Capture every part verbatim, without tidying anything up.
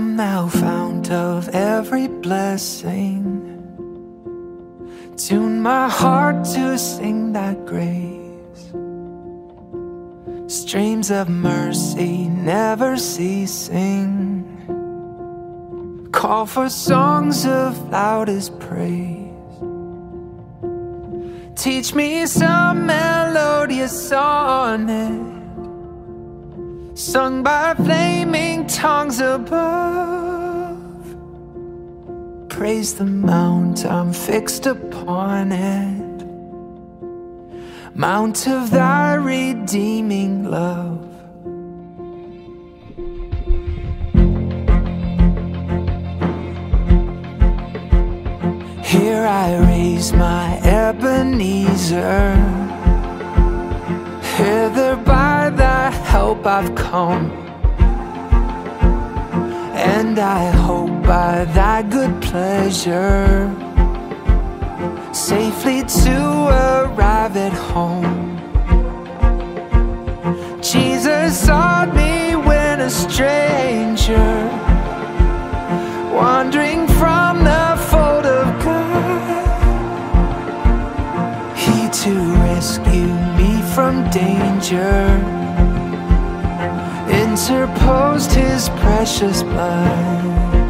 Come thou fount of every blessing, tune my heart to sing that grace. Streams of mercy never ceasing, call for songs of loudest praise. Teach me some melodious sonnet, sung by flaming tongues above. Praise the mount I'm fixed upon it, mount of thy redeeming love. Here I raise my Ebenezer, hither by thy help I've come, and I hope by thy good pleasure safely to arrive at home. Jesus sought me when a stranger, wandering from the fold of God. He to rescue me from danger interposed his precious blood.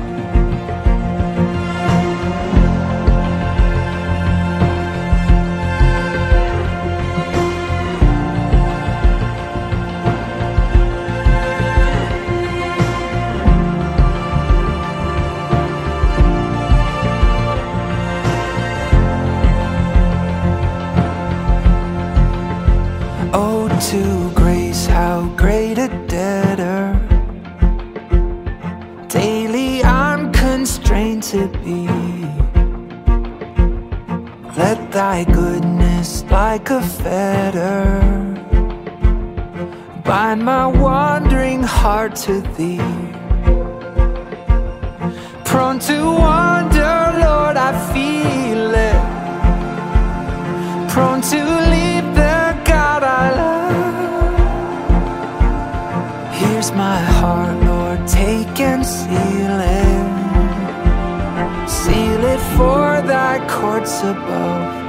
Oh, to grace, how great a debtor daily I'm constrained to be. Let thy goodness like a fetter bind my wandering heart to thee. Prone to wander, Lord, I feel it, prone to leave the God I love. Here's my heart, Lord, take and seal it, seal it for thy courts above.